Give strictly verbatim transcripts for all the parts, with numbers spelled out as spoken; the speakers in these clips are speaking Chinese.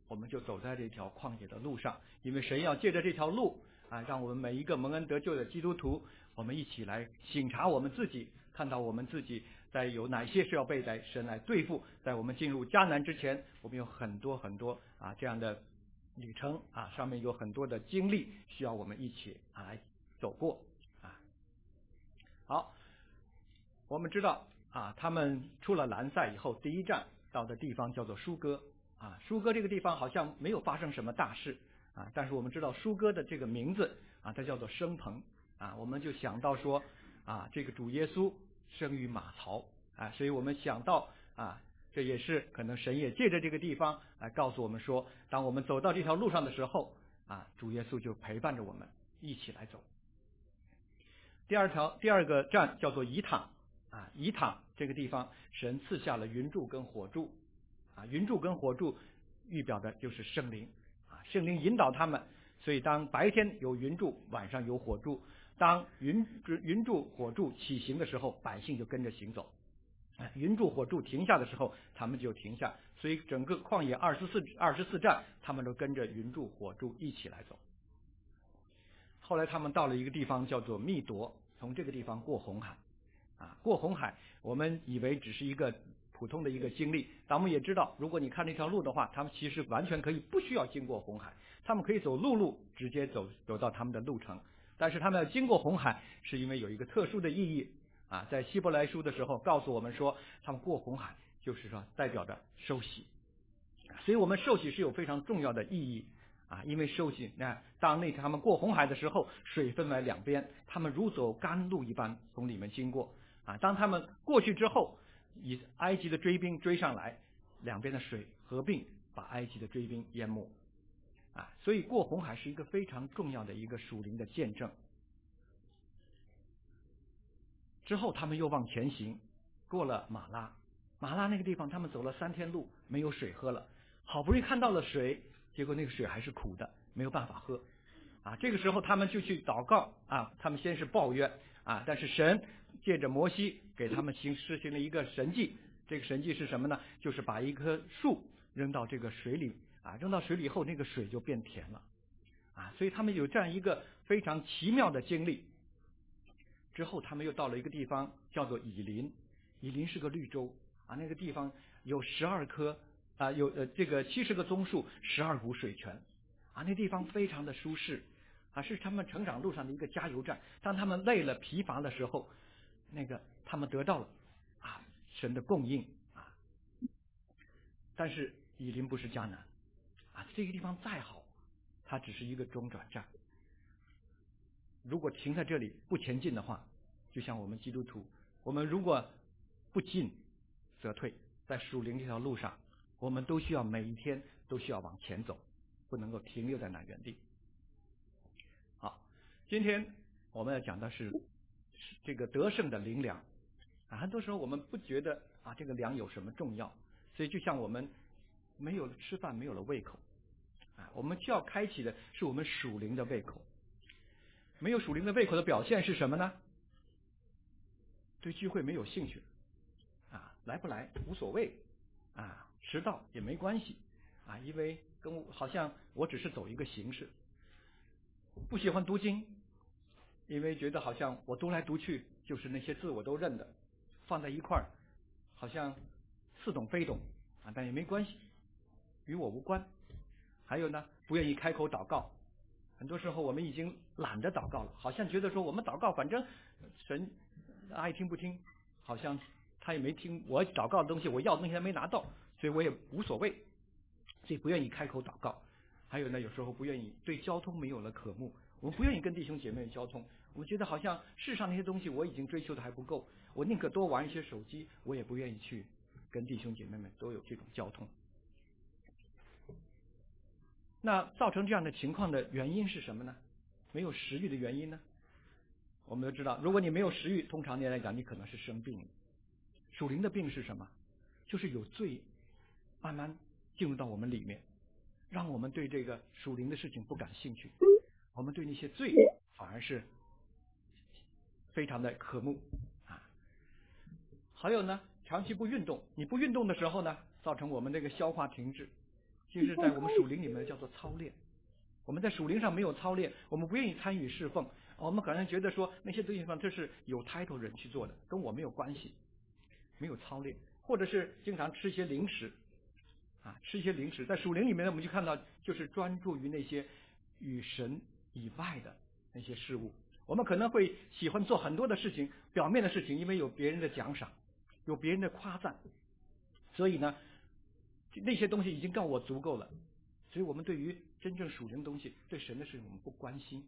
我们就走在这条旷野的路上，因为神要借着这条路啊，让我们每一个蒙恩得救的基督徒，我们一起来省察我们自己，看到我们自己在有哪些是要被在神来对付，在我们进入迦南之前，我们有很多很多啊这样的旅程啊，上面有很多的经历需要我们一起啊来走过啊。好，我们知道啊，他们出了兰塞以后，第一站到的地方叫做舒哥啊。舒哥这个地方好像没有发生什么大事啊，但是我们知道舒哥的这个名字啊，它叫做生棚啊，我们就想到说啊，这个主耶稣生于马槽啊，所以我们想到啊，这也是可能神也借着这个地方来告诉我们说，当我们走到这条路上的时候啊，主耶稣就陪伴着我们一起来走。第二条第二个站叫做以坦啊，以坦这个地方神赐下了云柱跟火柱啊，云柱跟火柱预表的就是圣灵啊，圣灵引导他们，所以当白天有云柱，晚上有火柱，当云云柱火柱起行的时候，百姓就跟着行走，云柱火柱停下的时候，他们就停下，所以整个旷野二十四二十四站，他们都跟着云柱火柱一起来走。后来他们到了一个地方叫做密夺，从这个地方过红海啊，过红海我们以为只是一个普通的一个经历，但我们也知道，如果你看那条路的话，他们其实完全可以不需要经过红海，他们可以走陆路直接走走到他们的路程，但是他们要经过红海是因为有一个特殊的意义啊，在希伯来书的时候告诉我们说，他们过红海就是说代表着受洗，所以我们受洗是有非常重要的意义啊，因为受洗，那当那他们过红海的时候，水分为两边，他们如走甘露一般从里面经过啊。当他们过去之后，以埃及的追兵追上来，两边的水合并，把埃及的追兵淹没啊。所以过红海是一个非常重要的一个属灵的见证。之后他们又往前行，过了马拉，马拉那个地方他们走了三天路，没有水喝了，好不容易看到了水，结果那个水还是苦的，没有办法喝啊。这个时候他们就去祷告啊，他们先是抱怨啊，但是神借着摩西给他们行实行了一个神迹，这个神迹是什么呢？就是把一棵树扔到这个水里啊，扔到水里以后，那个水就变甜了啊。所以他们有这样一个非常奇妙的经历。之后他们又到了一个地方叫做以林，以林是个绿洲啊，那个地方有十二棵啊，有呃这个七十个棕树，十二股水泉啊，那地方非常的舒适啊，是他们成长路上的一个加油站。当他们累了疲乏的时候，那个他们得到了啊神的供应啊。但是以林不是迦南啊，这个地方再好，它只是一个中转站。如果停在这里不前进的话，就像我们基督徒，我们如果不进则退，在属灵这条路上，我们都需要每一天都需要往前走，不能够停留在那原地。好，今天我们要讲的是这个得胜的灵粮啊，很多时候我们不觉得啊这个粮有什么重要，所以就像我们没有了吃饭，没有了胃口啊，我们需要开启的是我们属灵的胃口。没有属灵的胃口的表现是什么呢？对聚会没有兴趣啊，来不来无所谓啊，迟到也没关系啊，因为跟我好像我只是走一个形式。不喜欢读经，因为觉得好像我读来读去就是那些字我都认的，放在一块儿好像似懂非懂啊，但也没关系，与我无关。还有呢，不愿意开口祷告。很多时候我们已经懒得祷告了，好像觉得说我们祷告反正神爱听不听，好像他也没听我祷告的东西，我要的东西他没拿到，所以我也无所谓，所以不愿意开口祷告。还有呢，有时候不愿意，对交通没有了渴慕，我们不愿意跟弟兄姐妹交通，我们觉得好像世上那些东西我已经追求的还不够，我宁可多玩一些手机，我也不愿意去跟弟兄姐妹们都有这种交通。那造成这样的情况的原因是什么呢？没有食欲的原因呢？我们都知道，如果你没有食欲，通常来讲你可能是生病了。属灵的病是什么？就是有罪慢慢进入到我们里面，让我们对这个属灵的事情不感兴趣，我们对那些罪反而是非常的渴慕啊。还有呢，长期不运动，你不运动的时候呢，造成我们这个消化停滞其实在我们属灵里面叫做操练。我们在属灵上没有操练，我们不愿意参与侍奉，我们可能觉得说那些地方这是有 title 人去做的，跟我没有关系，没有操练，或者是经常吃一些零食啊，吃一些零食。在属灵里面呢，我们就看到就是专注于那些与神以外的那些事物。我们可能会喜欢做很多的事情，表面的事情，因为有别人的奖赏，有别人的夸赞，所以呢那些东西已经够我足够了。所以我们对于真正属灵的东西，对神的事情我们不关心。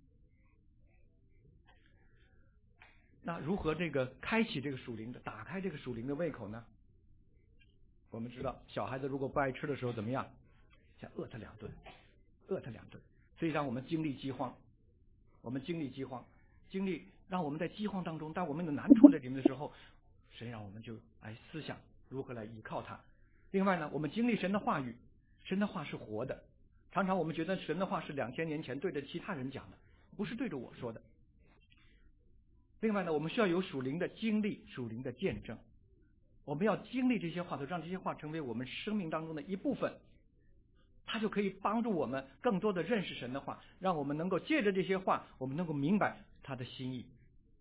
那如何这个开启这个属灵的，打开这个属灵的胃口呢？我们知道小孩子如果不爱吃的时候怎么样？想饿他两顿，饿他两顿。所以让我们经历饥荒，我们经历饥荒，经历让我们在饥荒当中，当我们的难处在里面的时候，神让我们就来思想如何来依靠他。另外呢，我们经历神的话语，神的话是活的。常常我们觉得神的话是两千年前对着其他人讲的，不是对着我说的。另外呢，我们需要有属灵的经历，属灵的见证。我们要经历这些话，让这些话成为我们生命当中的一部分，它就可以帮助我们更多的认识神的话，让我们能够借着这些话，我们能够明白他的心意。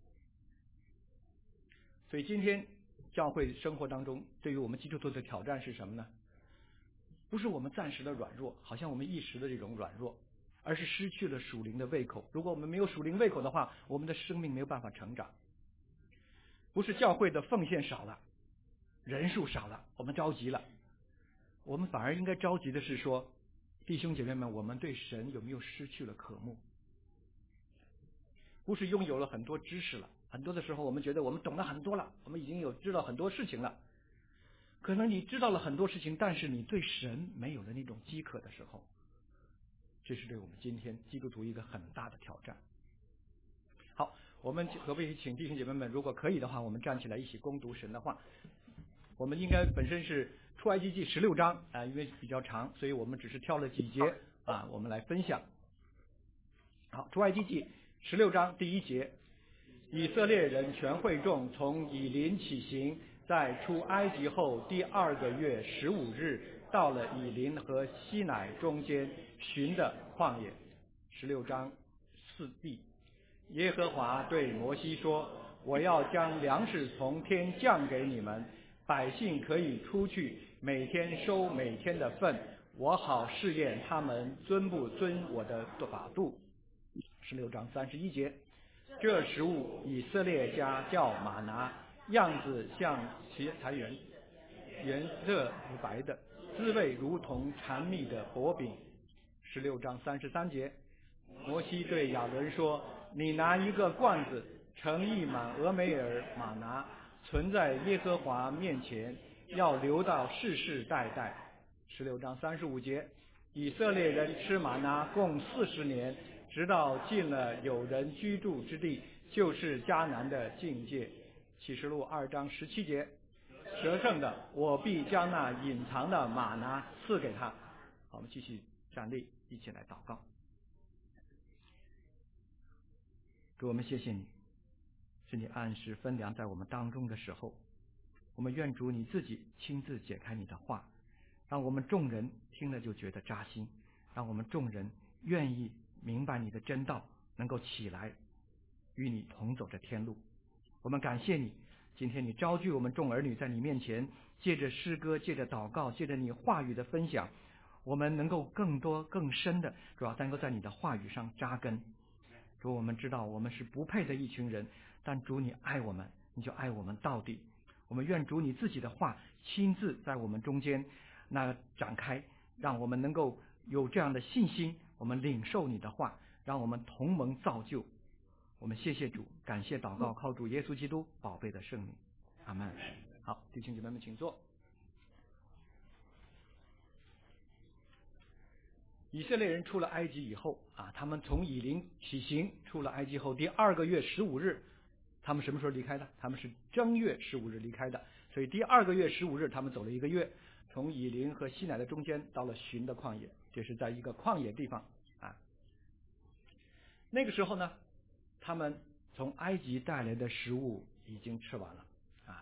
所以今天教会生活当中对于我们基督徒的挑战是什么呢？不是我们暂时的软弱，好像我们一时的这种软弱，而是失去了属灵的胃口。如果我们没有属灵胃口的话，我们的生命没有办法成长。不是教会的奉献少了，人数少了，我们着急了。我们反而应该着急的是说，弟兄姐妹们，我们对神有没有失去了渴慕？不是拥有了很多知识了，很多的时候我们觉得我们懂了很多了，我们已经有知道很多事情了。可能你知道了很多事情，但是你对神没有了那种饥渴的时候，这是对我们今天基督徒一个很大的挑战。好，我们可不可以请弟兄姐妹们，如果可以的话，我们站起来一起攻读神的话。我们应该本身是出埃及记十六章啊、呃，因为比较长，所以我们只是挑了几节啊，我们来分享。好，出埃及记十六章第一节，以色列人全会众从以琳起行，在出埃及后第二个月十五日，到了以琳和西乃中间寻的旷野。十六章四 B， 耶和华对摩西说：“我要将粮食从天降给你们，百姓可以出去，每天收每天的份，我好试验他们遵不遵我的法度。”十六章三十一节，这食物以色列家叫玛拿，样子像其才圆，颜色如白的，滋味如同缠蜜的薄饼。十六章三十三节，摩西对亚伦说：“你拿一个罐子，盛一满俄梅尔玛拿，存在耶和华面前，要留到世世代代。”十六章三十五节，以色列人吃玛拿共四十年，直到进了有人居住之地，就是迦南的境界。启示录二章十七节，得胜的，我必将那隐藏的玛拿赐给他。好，我们继续站立，一起来祷告。主，我们谢谢你，是你按时分粮在我们当中的时候，我们愿主你自己亲自解开你的话，让我们众人听了就觉得扎心，让我们众人愿意明白你的真道，能够起来与你同走这天路。我们感谢你，今天你招聚我们众儿女在你面前，借着诗歌，借着祷告，借着你话语的分享，我们能够更多更深的，主要能够在你的话语上扎根。主，我们知道我们是不配的一群人，但主你爱我们，你就爱我们到底。我们愿主你自己的话亲自在我们中间那展开，让我们能够有这样的信心，我们领受你的话，让我们同盟造就。我们谢谢主，感谢祷告，靠主耶稣基督宝贝的圣名，阿们。好，弟兄姐妹们请坐。以色列人出了埃及以后啊，他们从以琳起行，出了埃及后第二个月十五日，他们什么时候离开的？他们是正月十五日离开的，所以第二个月十五日他们走了一个月，从以琳和西乃的中间到了寻的旷野，这是在一个旷野地方啊。那个时候呢，他们从埃及带来的食物已经吃完了啊，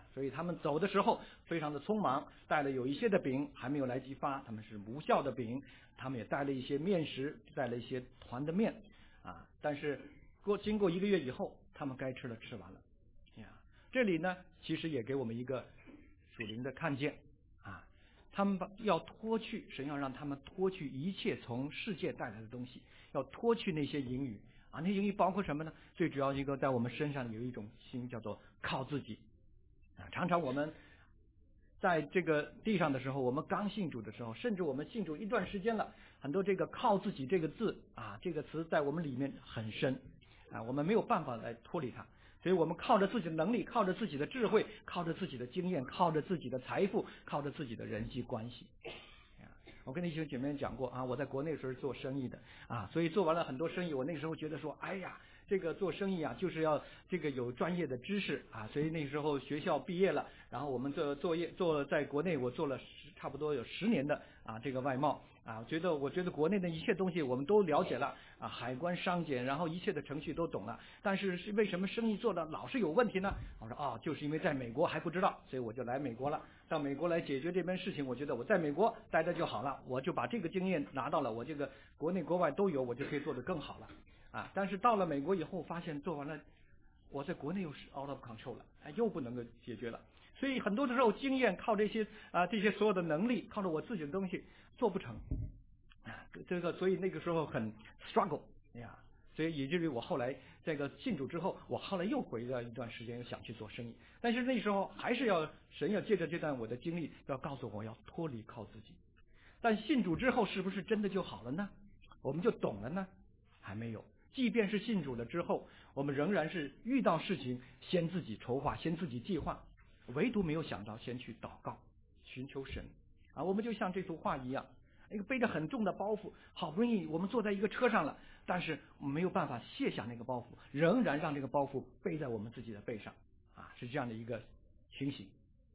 所以他们走的时候非常的匆忙，带了有一些的饼还没有来及发，他们是无效的饼，他们也带了一些面食，带了一些团的面啊，但是过经过一个月以后，他们该吃的吃完了呀。这里呢其实也给我们一个属灵的看见啊，他们要脱去，神要让他们脱去一切从世界带来的东西，要脱去那些淫语啊，那些淫语包括什么呢？最主要一个在我们身上有一种心叫做靠自己啊。常常我们在这个地上的时候，我们刚信主的时候，甚至我们信主一段时间了，很多这个靠自己这个字啊，这个词在我们里面很深啊，我们没有办法来脱离它。所以我们靠着自己的能力，靠着自己的智慧，靠着自己的经验，靠着自己的财富，靠着自己的人际关系。我跟那些姐妹讲过啊，我在国内时候做生意的啊，所以做完了很多生意，我那时候觉得说，哎呀，这个做生意啊，就是要这个有专业的知识啊，所以那时候学校毕业了，然后我们做作业做在国内，我做了十差不多有十年的啊这个外贸啊，我觉得我觉得国内的一切东西我们都了解了啊，海关商检，然后一切的程序都懂了，但是是为什么生意做的老是有问题呢？我说哦，就是因为在美国还不知道，所以我就来美国了。到美国来解决这边事情，我觉得我在美国待着就好了，我就把这个经验拿到了，我这个国内国外都有，我就可以做得更好了啊！但是到了美国以后，发现做完了，我在国内又是 out of control 了，哎，又不能够解决了。所以很多的时候，经验靠这些啊这些所有的能力，靠着我自己的东西做不成啊，这个所以那个时候很 struggle 呀。所以以至于我后来这个信主之后，我后来又回了一段时间，又想去做生意，但是那时候还是要神要借着这段我的经历，要告诉我要脱离靠自己。但信主之后，是不是真的就好了呢？我们就懂了呢？还没有。即便是信主了之后，我们仍然是遇到事情先自己筹划，先自己计划，唯独没有想到先去祷告，寻求神啊。我们就像这幅画一样，一个背着很重的包袱，好不容易我们坐在一个车上了，但是没有办法卸下那个包袱，仍然让这个包袱背在我们自己的背上啊，是这样的一个情形。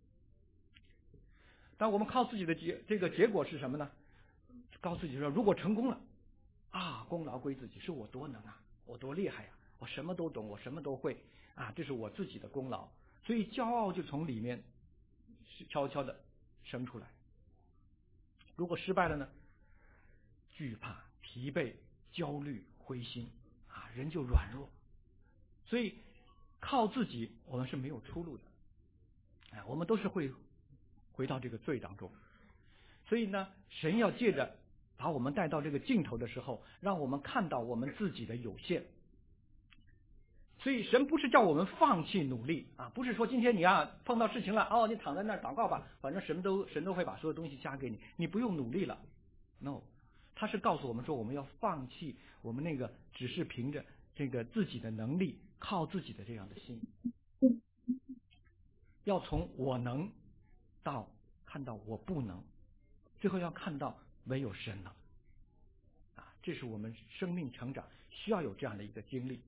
当我们靠自己的结这个结果是什么呢？告诉自己说，如果成功了啊，功劳归自己，是我多能啊，我多厉害呀、啊，我什么都懂，我什么都会啊，这是我自己的功劳，所以骄傲就从里面悄悄的生出来。如果失败了呢？惧怕、疲惫、焦虑、灰心啊，人就软弱。所以靠自己，我们是没有出路的。哎，我们都是会回到这个罪当中。所以呢，神要借着把我们带到这个尽头的时候，让我们看到我们自己的有限。所以神不是叫我们放弃努力啊，不是说今天你啊碰到事情了，哦，你躺在那儿祷告吧，反正神都神都会把所有东西加给你，你不用努力了。No， 他是告诉我们说，我们要放弃我们那个只是凭着这个自己的能力，靠自己的这样的心，要从我能到看到我不能，最后要看到唯有神能啊，这是我们生命成长需要有这样的一个经历。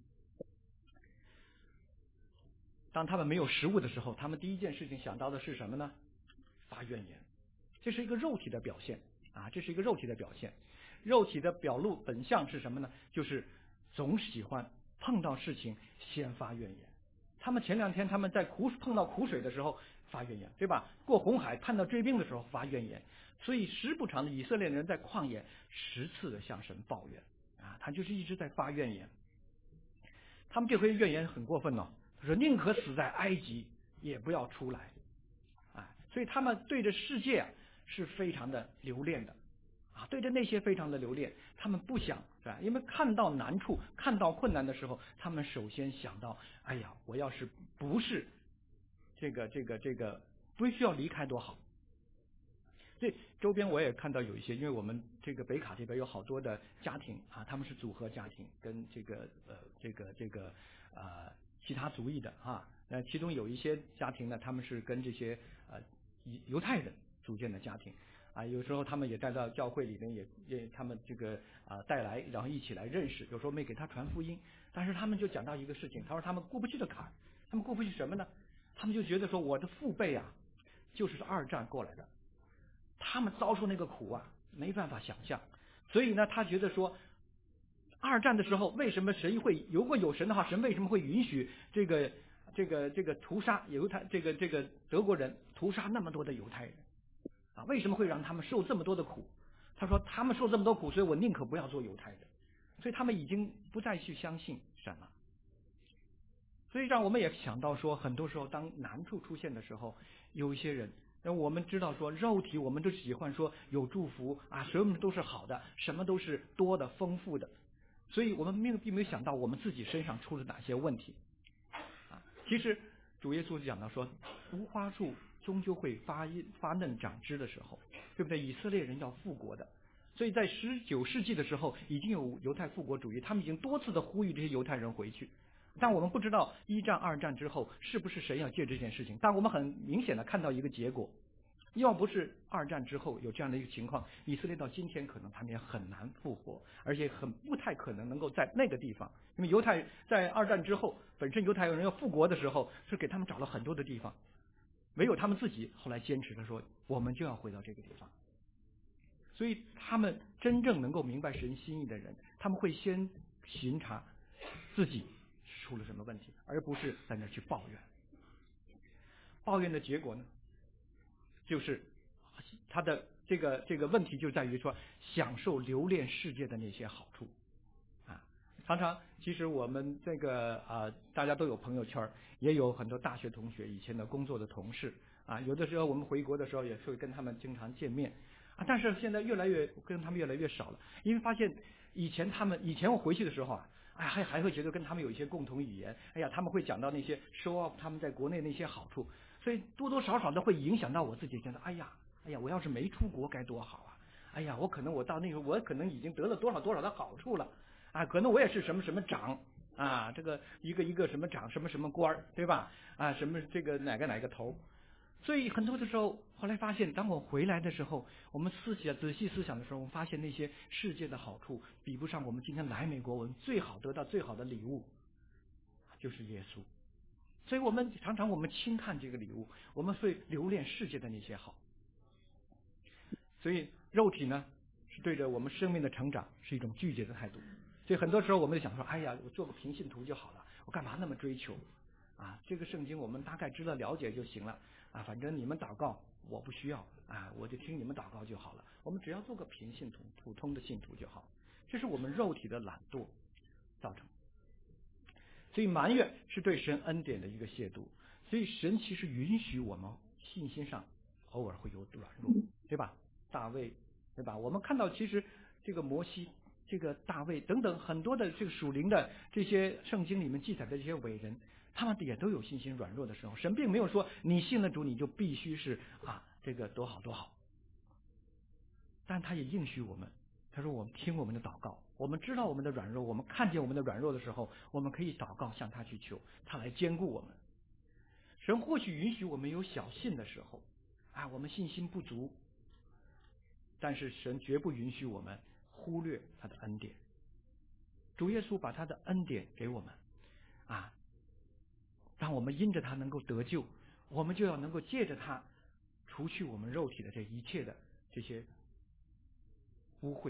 当他们没有食物的时候，他们第一件事情想到的是什么呢？发怨言。这是一个肉体的表现啊，这是一个肉体的表现。肉体的表露本相是什么呢？就是总喜欢碰到事情先发怨言。他们前两天他们在苦碰到苦水的时候发怨言，对吧？过红海碰到追兵的时候发怨言。所以时不常的以色列人在旷野十次的向神抱怨啊，他就是一直在发怨言。他们这回怨言很过分哦，说宁可死在埃及也不要出来啊！所以他们对着世界啊是非常的留恋的啊，对着那些非常的留恋，他们不想是吧？因为看到难处、看到困难的时候，他们首先想到：哎呀，我要是不是这个这个这个不需要离开多好。所以周边我也看到有一些，因为我们这个北卡这边有好多的家庭啊，他们是组合家庭，跟这个呃这个这个呃其他族裔的啊，那其中有一些家庭呢，他们是跟这些呃犹太人组建的家庭啊，有时候他们也带到教会里面，也也他们这个啊带来，然后一起来认识，有时候没给他传福音，但是他们就讲到一个事情，他说他们过不去的坎儿，他们过不去什么呢？他们就觉得说我的父辈啊，就是二战过来的。他们遭受那个苦啊，没办法想象，所以呢，他觉得说，二战的时候为什么神会如果有神的话，神为什么会允许这个这个这个屠杀犹太这个这个德国人屠杀那么多的犹太人啊，为什么会让他们受这么多的苦？他说他们受这么多苦，所以我宁可不要做犹太人。所以他们已经不再去相信神了。所以让我们也想到说，很多时候当难处出现的时候，有一些人，那我们知道说肉体我们都喜欢说有祝福啊，什么都是好的，什么都是多的丰富的，所以我们并并没有想到我们自己身上出了哪些问题啊。其实主耶稣讲到说，无花树终究会发发嫩长枝的时候，对不对？以色列人要复国的。所以在十九世纪的时候，已经有犹太复国主义，他们已经多次的呼吁这些犹太人回去。但我们不知道一战、二战之后是不是神要借这件事情。但我们很明显的看到一个结果，要不是二战之后有这样的一个情况，以色列到今天可能他们也很难复活，而且很不太可能能够在那个地方，因为犹太在二战之后，本身犹太人要复国的时候，是给他们找了很多的地方，唯有他们自己后来坚持的说，我们就要回到这个地方。所以他们真正能够明白神心意的人，他们会先巡查自己出了什么问题，而不是在那去抱怨。抱怨的结果呢，就是他的这个这个问题就在于说，享受留恋世界的那些好处啊。常常其实我们这个啊，大家都有朋友圈，也有很多大学同学、以前的工作的同事啊，有的时候我们回国的时候也会跟他们经常见面。啊，但是现在越来越跟他们越来越少了，因为发现以前他们以前我回去的时候啊，哎还还会觉得跟他们有一些共同语言，哎呀他们会讲到那些 show off 他们在国内那些好处，所以多多少少的会影响到我自己，觉得哎呀哎呀我要是没出国该多好啊，哎呀我可能我到那时候我可能已经得了多少多少的好处了啊，可能我也是什么什么长啊，这个一个一个什么长什么什么官对吧啊，什么这个哪个哪个头。所以很多的时候，后来发现，当我回来的时候，我们思想仔细思想的时候，我们发现那些世界的好处比不上我们今天来美国，我们最好得到最好的礼物就是耶稣。所以我们常常我们轻看这个礼物，我们会留恋世界的那些好。所以肉体呢，是对着我们生命的成长是一种拒绝的态度。所以很多时候我们就想说，哎呀，我做个平信徒就好了，我干嘛那么追求啊？这个圣经我们大概知道了解就行了。啊，反正你们祷告我不需要啊，我就听你们祷告就好了。我们只要做个平信徒、普通的信徒就好。这是我们肉体的懒惰造成。所以埋怨是对神恩典的一个亵渎。所以神其实允许我们信心上偶尔会有软弱，对吧？大卫，对吧？我们看到其实这个摩西、这个大卫等等很多的这个属灵的这些圣经里面记载的这些伟人。他们也都有信心软弱的时候，神并没有说你信了主你就必须是啊这个多好多好，但他也应许我们，他说我们听我们的祷告，我们知道我们的软弱，我们看见我们的软弱的时候，我们可以祷告向他去求，他来兼顾我们。神或许允许我们有小信的时候，啊我们信心不足，但是神绝不允许我们忽略他的恩典。主耶稣把他的恩典给我们啊。当我们因着他能够得救，我们就要能够借着他除去我们肉体的这一切的这些污秽。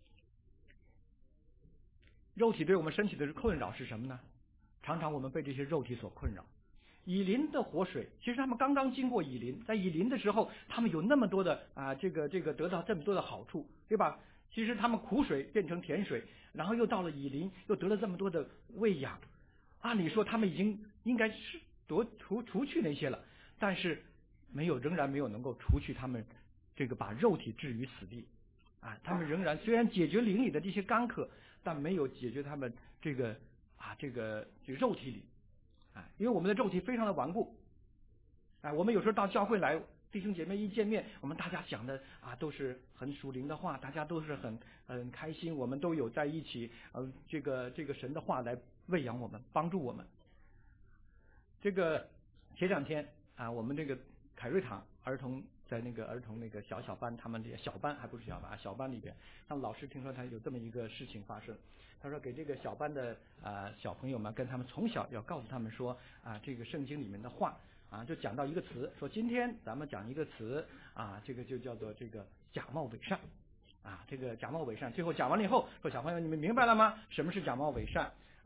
肉体对我们身体的困扰是什么呢？常常我们被这些肉体所困扰。以琳的活水，其实他们刚刚经过以琳，在以琳的时候，他们有那么多的啊，这个这个得到这么多的好处，对吧？其实他们苦水变成甜水，然后又到了以琳，又得了这么多的喂养。按理说他们已经应该是夺除除去那些了，但是没有，仍然没有能够除去他们这个把肉体置于死地啊！他们仍然虽然解决灵里的这些干渴，但没有解决他们这个啊这个这个肉体里啊，因为我们的肉体非常的顽固啊。我们有时候到教会来，弟兄姐妹一见面，我们大家讲的啊都是很属灵的话，大家都是很很开心，我们都有在一起，呃，这个这个神的话来喂养我们，帮助我们。这个前两天啊，我们这个凯瑞堂儿童在那个儿童那个小小班，他们这小班还不是小班，小班里边，他们老师听说他有这么一个事情发生，他说给这个小班的啊小朋友们，跟他们从小要告诉他们说啊，这个圣经里面的话啊，就讲到一个词，说今天咱们讲一个词啊，这个就叫做这个假冒伪善。啊，这个假冒伪善，最后讲完了以后，说小朋友你们明白了吗？什么是假冒伪善？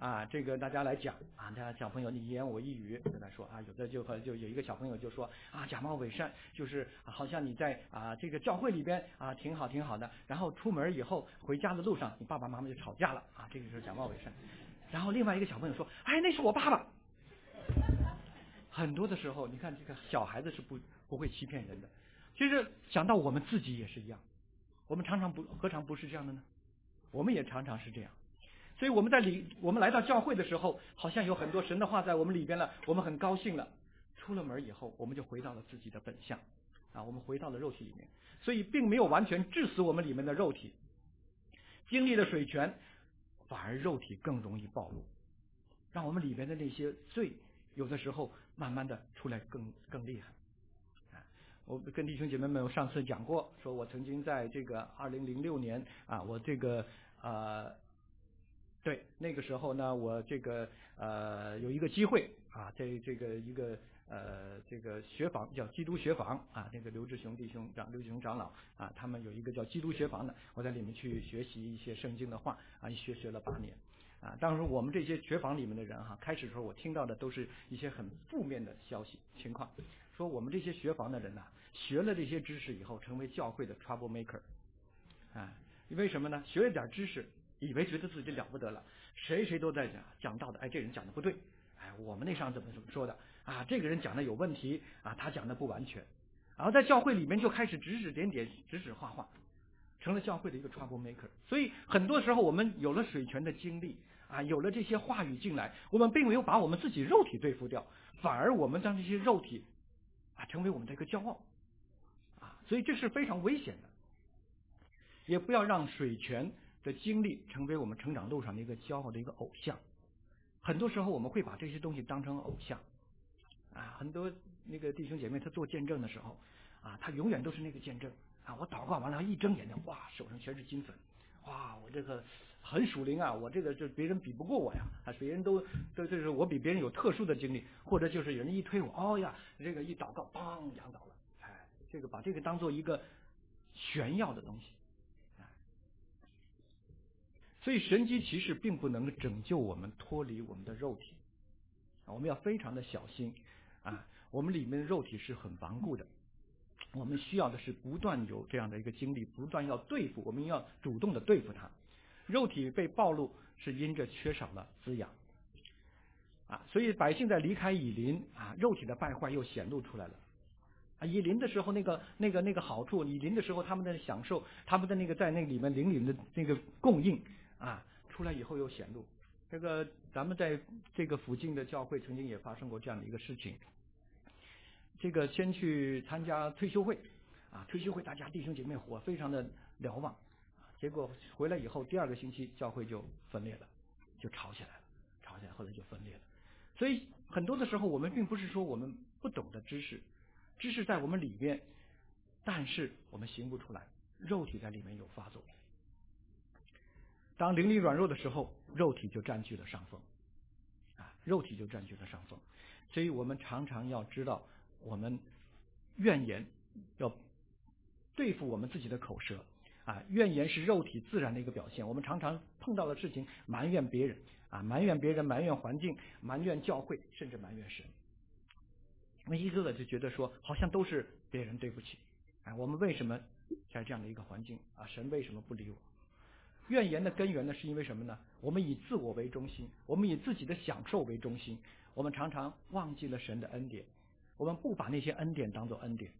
啊，这个大家来讲啊，大家小朋友你一言我一语跟他说啊，有的就和就有一个小朋友就说啊，假冒伪善就是啊好像你在啊这个教会里边啊挺好挺好的，然后出门以后回家的路上，你爸爸妈妈就吵架了啊，这个就是假冒伪善。然后另外一个小朋友说，哎，那是我爸爸。很多的时候，你看这个小孩子是不不会欺骗人的。其实想到我们自己也是一样，我们常常不何尝不是这样的呢？我们也常常是这样。所以我们在里我们来到教会的时候，好像有很多神的话在我们里边了，我们很高兴了。出了门以后，我们就回到了自己的本相啊，我们回到了肉体里面，所以并没有完全致死我们里面的肉体。经历了水泉，反而肉体更容易暴露，让我们里边的那些罪，有的时候慢慢的出来更更厉害。啊，我跟弟兄姐妹们，我上次讲过，说我曾经在这个二零零六年啊，我这个呃，对那个时候呢，我这个呃有一个机会啊，在这个一个呃这个学坊叫基督学坊啊，那个刘志雄弟兄长刘志雄长老啊，他们有一个叫基督学坊的，我在里面去学习一些圣经的话啊，一学学了八年。啊，当时我们这些学坊里面的人哈，开始的时候我听到的都是一些很负面的消息情况，说我们这些学坊的人呐、啊，学了这些知识以后，成为教会的 trouble maker， 啊，为什么呢？学了点知识，以为觉得自己了不得了，谁谁都在讲讲道的，哎，这人讲的不对，哎，我们那上怎么怎么说的啊？这个人讲的有问题啊，他讲的不完全，然后在教会里面就开始指指点点、指指画画，成了教会的一个 trouble maker。所以很多时候我们有了水泉的经历啊，有了这些话语进来，我们并没有把我们自己肉体对付掉，反而我们将这些肉体啊成为我们的一个骄傲啊，所以这是非常危险的。也不要让水泉的经历成为我们成长路上的一个骄傲的一个偶像。很多时候我们会把这些东西当成偶像啊，很多那个弟兄姐妹他做见证的时候啊，他永远都是那个见证啊，我祷告完了一睁眼睛，哇，手上全是金粉，哇，我这个很属灵啊，我这个就别人比不过我呀，啊，别人都都就是我比别人有特殊的经历，或者就是有人一推我，哦呀，这个一祷告，梆，仰倒了，哎，这个把这个当做一个炫耀的东西。所以神迹奇事并不能拯救我们脱离我们的肉体，我们要非常的小心啊！我们里面的肉体是很顽固的，我们需要的是不断有这样的一个经历，不断要对付，我们要主动的对付它。肉体被暴露是因着缺少了滋养啊，所以百姓在离开以琳啊，肉体的败坏又显露出来了。啊，以临的时候，那个、那个、那个好处，以临的时候，他们的享受，他们的那个在那里面灵里的那个供应啊，出来以后又显露。这个咱们在这个附近的教会曾经也发生过这样的一个事情。这个先去参加退休会啊，退休会大家弟兄姐妹伙非常的瞭望，结果回来以后第二个星期教会就分裂了，就吵起来了，吵起来后来就分裂了。所以很多的时候我们并不是说我们不懂得知识。知识在我们里面，但是我们行不出来，肉体在里面有发作。当灵力软弱的时候，肉体就占据了上风，啊，肉体就占据了上风。所以我们常常要知道，我们怨言要对付我们自己的口舌，啊，怨言是肉体自然的一个表现。我们常常碰到的事情，埋怨别人，啊，埋怨别人，埋怨环境，埋怨教会，甚至埋怨神。我们一个个就觉得说，好像都是别人对不起，啊，我们为什么在这样的一个环境啊？神为什么不理我？怨言的根源呢，是因为什么呢？我们以自我为中心，我们以自己的享受为中心，我们常常忘记了神的恩典，我们不把那些恩典当作恩典。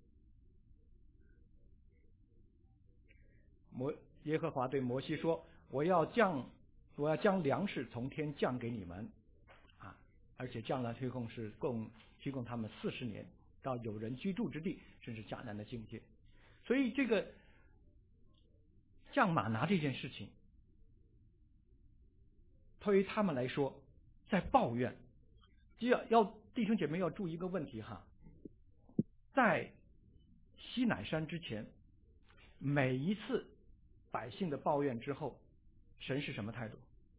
摩耶和华对摩西说：“我要降，我要将粮食从天降给你们，啊，而且降了提供是供。”提供他们四十年到有人居住之地，甚至迦南的境界。所以这个降玛拿这件事情，对于他们来说，在抱怨。要要弟兄姐妹要注意一个问题哈，在西乃山之前，每一次百姓的抱怨之后，神是什么态度？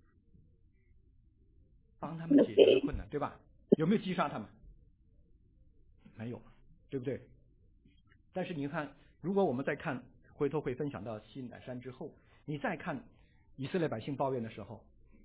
帮他们解决困难，对吧？有没有击杀他们？没有，对不对？但是你看，如果我们再看，回头会分享到西乃山之后，你再看以色列百姓抱怨的时候，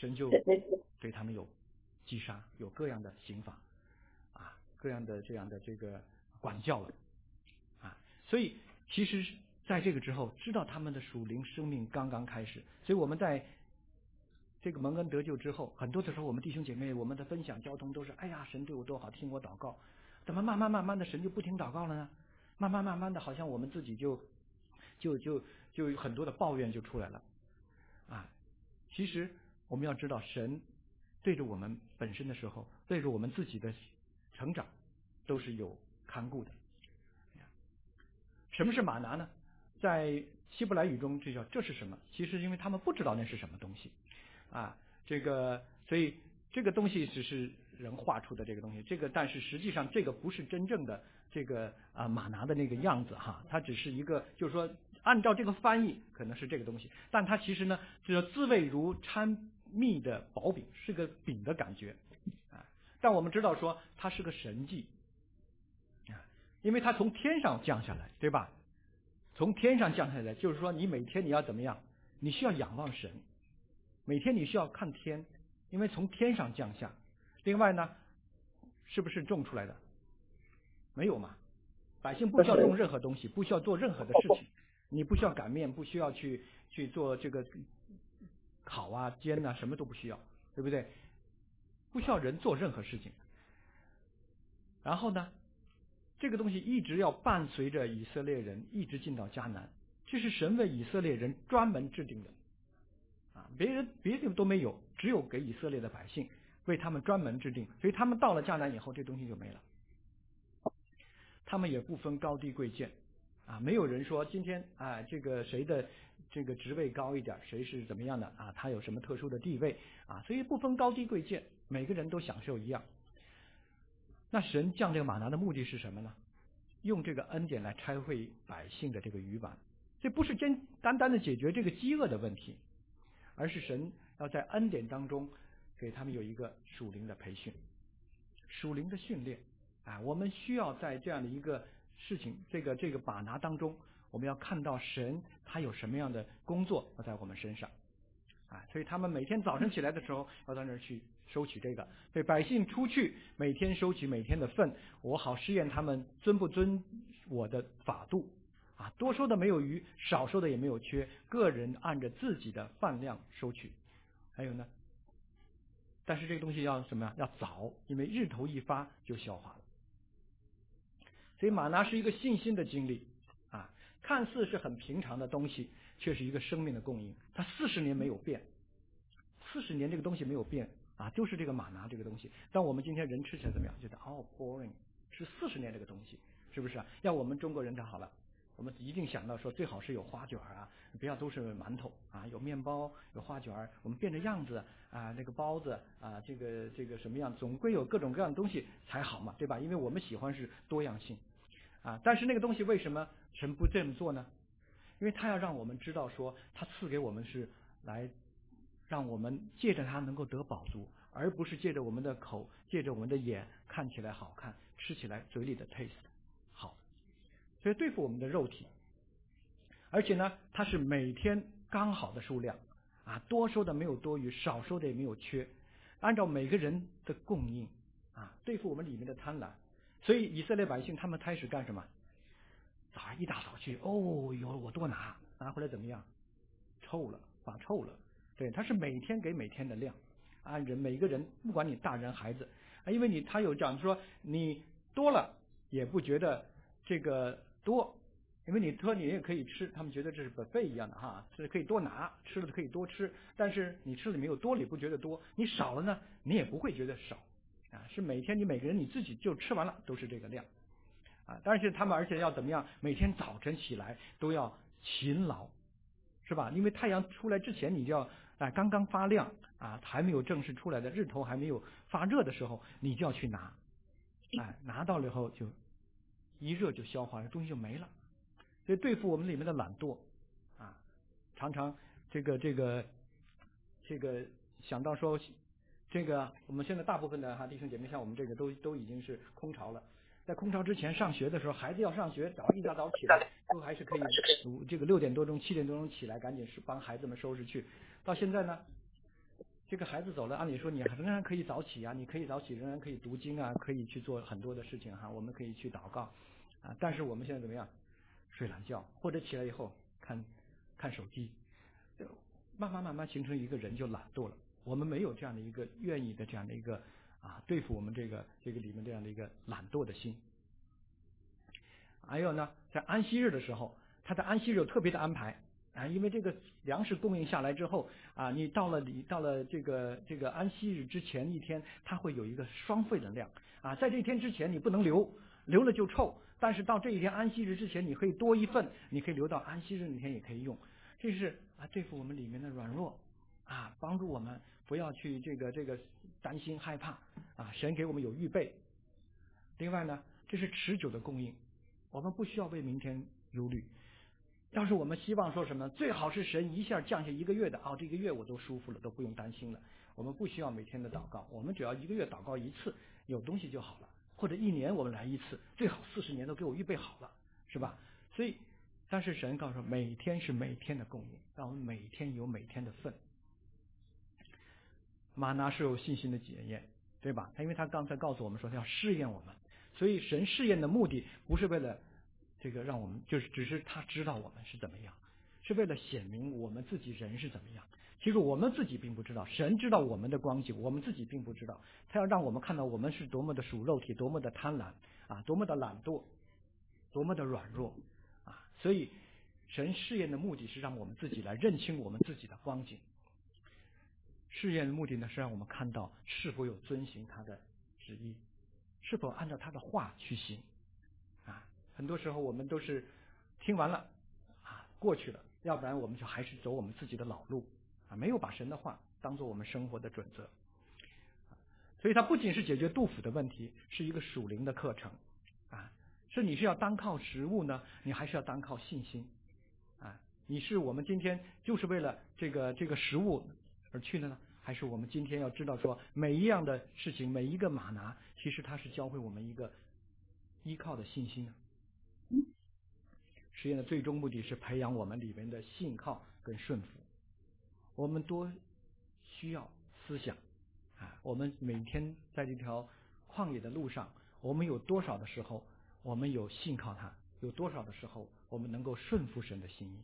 神就对他们有击杀，有各样的刑罚啊，各样的这样的这个管教了啊。所以其实在这个之后，知道他们的属灵生命刚刚开始，所以我们在这个蒙恩得救之后，很多的时候我们弟兄姐妹我们的分享交通都是，哎呀神对我多好，听我祷告。怎么慢慢慢慢的神就不听祷告了呢？慢慢慢慢的好像我们自己就就就就有很多的抱怨就出来了啊。其实我们要知道，神对着我们本身的时候，对着我们自己的成长都是有看顾的。什么是玛拿呢？在希伯来语中这叫这是什么？其实因为他们不知道那是什么东西啊，这个所以这个东西只是人画出的这个东西，这个但是实际上这个不是真正的这个啊玛拿的那个样子哈，它只是一个就是说按照这个翻译可能是这个东西，但它其实呢就是滋味如掺蜜的薄饼，是个饼的感觉啊，但我们知道说它是个神迹啊，因为它从天上降下来，对吧？从天上降下来，就是说你每天你要怎么样？你需要仰望神，每天你需要看天，因为从天上降下。另外呢，是不是种出来的？没有嘛，百姓不需要种任何东西，不需要做任何的事情，你不需要擀面，不需要去去做这个烤啊煎啊，什么都不需要，对不对？不需要人做任何事情。然后呢，这个东西一直要伴随着以色列人一直进到迦南，这是神为以色列人专门制定的啊，别人别的都没有，只有给以色列的百姓为他们专门制定，所以他们到了迦南以后，这东西就没了。他们也不分高低贵贱啊，没有人说今天啊这个谁的这个职位高一点，谁是怎么样的啊，他有什么特殊的地位啊，所以不分高低贵贱，每个人都享受一样。那神降这个玛拿的目的是什么呢？用这个恩典来拆毁百姓的这个渔网，这不是简单单的解决这个饥饿的问题，而是神要在恩典当中给他们有一个属灵的培训，属灵的训练啊。我们需要在这样的一个事情，这个这个玛拿当中，我们要看到神他有什么样的工作要在我们身上啊。所以他们每天早晨起来的时候，要到那儿去收取这个，对百姓出去每天收取每天的份，我好试验他们遵不遵我的法度啊，多收的没有余，少收的也没有缺，个人按着自己的饭量收取。还有呢，但是这个东西要什么呀？要早，因为日头一发就消化了。所以玛拿是一个信心的经历啊，看似是很平常的东西，却是一个生命的供应。它四十年没有变，四十年这个东西没有变啊，就是这个玛拿这个东西。但我们今天人吃起来怎么样？觉得哦 boring， 吃四十年这个东西，是不是啊？要我们中国人就好了，我们一定想到说最好是有花卷啊，不要都是馒头啊，有面包有花卷，我们变着样子啊，那个包子啊，这个这个什么样，总归有各种各样的东西才好嘛，对吧？因为我们喜欢是多样性啊。但是那个东西为什么神不这么做呢？因为他要让我们知道说，他赐给我们是来让我们借着它能够得饱足，而不是借着我们的口，借着我们的眼看起来好看，吃起来嘴里的 taste 好。所以对付我们的肉体，而且呢，它是每天刚好的数量啊，多收的没有多余，少收的也没有缺，按照每个人的供应啊，对付我们里面的贪婪。所以以色列百姓他们开始干什么？早上一大早去，哦哟，我多拿，拿回来怎么样？臭了，发臭了。对，他是每天给每天的量，按人每个人，不管你大人孩子，啊，因为你他有讲说你多了也不觉得这个多，因为你多你也可以吃，他们觉得这是buffet一样的哈，是可以多拿，吃了可以多吃，但是你吃了没有多了也不觉得多，你少了呢你也不会觉得少啊，是每天你每个人你自己就吃完了都是这个量啊，但是他们而且要怎么样，每天早晨起来都要勤劳，是吧？因为太阳出来之前你就要啊，刚刚发亮啊，还没有正式出来的日头还没有发热的时候，你就要去拿，哎，拿到了以后就一热就消化了，东西就没了。所以对付我们里面的懒惰啊，常常这个这个这个想到说，这个我们现在大部分的哈弟兄姐妹像我们这个都都已经是空巢了。在空巢之前上学的时候，孩子要上学，早一大早起来，都还是可以，这个六点多钟、七点多钟起来，赶紧是帮孩子们收拾去。到现在呢， 这个孩子走了，按理说你仍然可以早起啊，你可以早起，仍然可以读经啊，可以去做很多的事情哈，我们可以去祷告啊。但是我们现在怎么样？睡懒觉，或者起来以后看看手机，慢慢慢慢形成一个人就懒惰了。我们没有这样的一个愿意的这样的一个啊对付我们这个这个里面这样的一个懒惰的心。还有呢，在安息日的时候，他在安息日有特别的安排啊，因为这个粮食供应下来之后啊，你到了你到了这个这个安息日之前一天，它会有一个双倍的量啊，在这一天之前你不能留，留了就臭，但是到这一天安息日之前，你可以多一份，你可以留到安息日那天也可以用，这是啊对付我们里面的软弱啊，帮助我们不要去这个这个担心害怕啊，神给我们有预备。另外呢，这是持久的供应。我们不需要为明天忧虑。要是我们希望说什么，最好是神一下降下一个月的啊、哦，这个月我都舒服了，都不用担心了。我们不需要每天的祷告，我们只要一个月祷告一次，有东西就好了。或者一年我们来一次，最好四十年都给我预备好了，是吧？所以，但是神告诉我，每天是每天的供应，让我们每天有每天的份。玛拿是有信心的检验，对吧？他因为他刚才告诉我们说，他要试验我们。所以神试验的目的不是为了这个让我们，就是只是他知道我们是怎么样，是为了显明我们自己人是怎么样。其实我们自己并不知道，神知道我们的光景，我们自己并不知道。他要让我们看到我们是多么的属肉体，多么的贪婪啊，多么的懒惰，多么的软弱啊。所以神试验的目的是让我们自己来认清我们自己的光景。试验的目的呢，是让我们看到是否有遵行他的旨意，是否按照他的话去行啊。很多时候我们都是听完了啊过去了，要不然我们就还是走我们自己的老路啊，没有把神的话当做我们生活的准则。所以它不仅是解决杜甫的问题，是一个属灵的课程啊。是你是要单靠食物呢，你还是要单靠信心啊？你是我们今天就是为了这个这个食物而去的呢，还是我们今天要知道说每一样的事情，每一个玛拿，其实它是教会我们一个依靠的信心呢？实验的最终目的是培养我们里面的信靠跟顺服。我们多需要思想啊，我们每天在这条旷野的路上，我们有多少的时候我们有信靠他，有多少的时候我们能够顺服神的心意。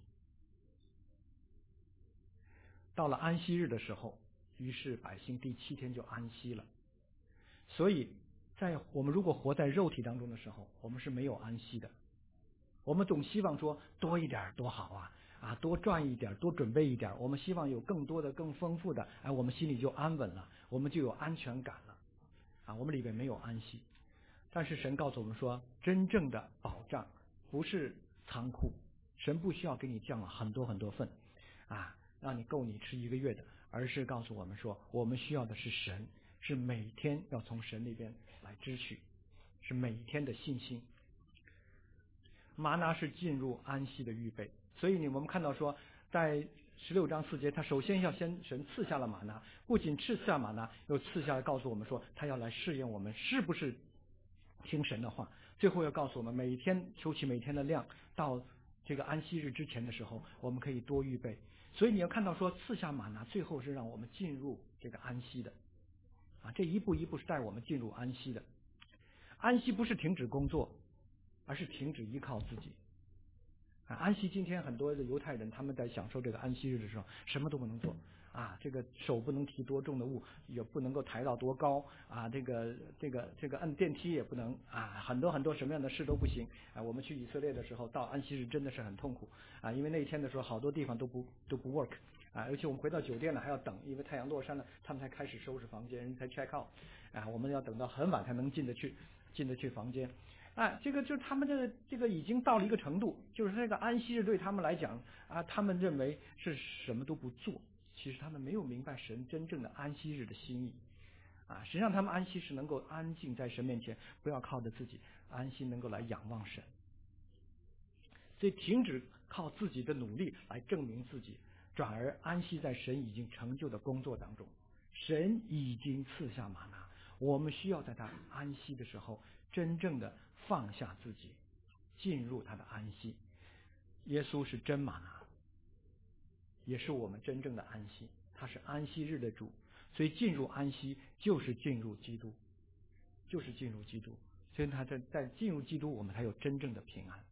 到了安息日的时候，于是百姓第七天就安息了。所以在我们如果活在肉体当中的时候，我们是没有安息的。我们总希望说多一点多好啊啊，多赚一点，多准备一点，我们希望有更多的更丰富的，哎，我们心里就安稳了，我们就有安全感了啊，我们里面没有安息。但是神告诉我们说，真正的保障不是仓库，神不需要给你降了很多很多份啊，让你够你吃一个月的，而是告诉我们说，我们需要的是神，是每天要从神那边来支取，是每天的信心。玛拿是进入安息的预备，所以你我们看到说，在十六章四节，他首先要先神赐下了玛拿，不仅赐下玛拿，又赐下来告诉我们说，他要来试验我们是不是听神的话，最后要告诉我们每天收起每天的量，到这个安息日之前的时候，我们可以多预备。所以你要看到说，赐下玛拿，最后是让我们进入这个安息的啊，这一步一步是带我们进入安息的。安息不是停止工作，而是停止依靠自己啊。安息今天很多的犹太人他们在享受这个安息日的时候，什么都不能做啊，这个手不能提多重的物，也不能够抬到多高啊，这个这个这个按电梯也不能啊，很多很多什么样的事都不行啊。我们去以色列的时候，到安息日真的是很痛苦啊，因为那一天的时候好多地方都不都不 work 啊，而且我们回到酒店了还要等，因为太阳落山了，他们才开始收拾房间，人才 check out 啊，我们要等到很晚才能进得去进得去房间。啊，这个就是他们这个这个已经到了一个程度，就是这个安息日对他们来讲啊，他们认为是什么都不做，其实他们没有明白神真正的安息日的心意啊。实际上他们安息是能够安静在神面前，不要靠着自己，安心能够来仰望神。所以停止靠自己的努力来证明自己，转而安息在神已经成就的工作当中。神已经赐下玛拿，我们需要在他安息的时候真正的放下自己，进入他的安息。耶稣是真玛拿，也是我们真正的安息，他是安息日的主， 所以进入安息就是进入基督，就是进入基督。所以他在在进入基督，我们才有真正的平安。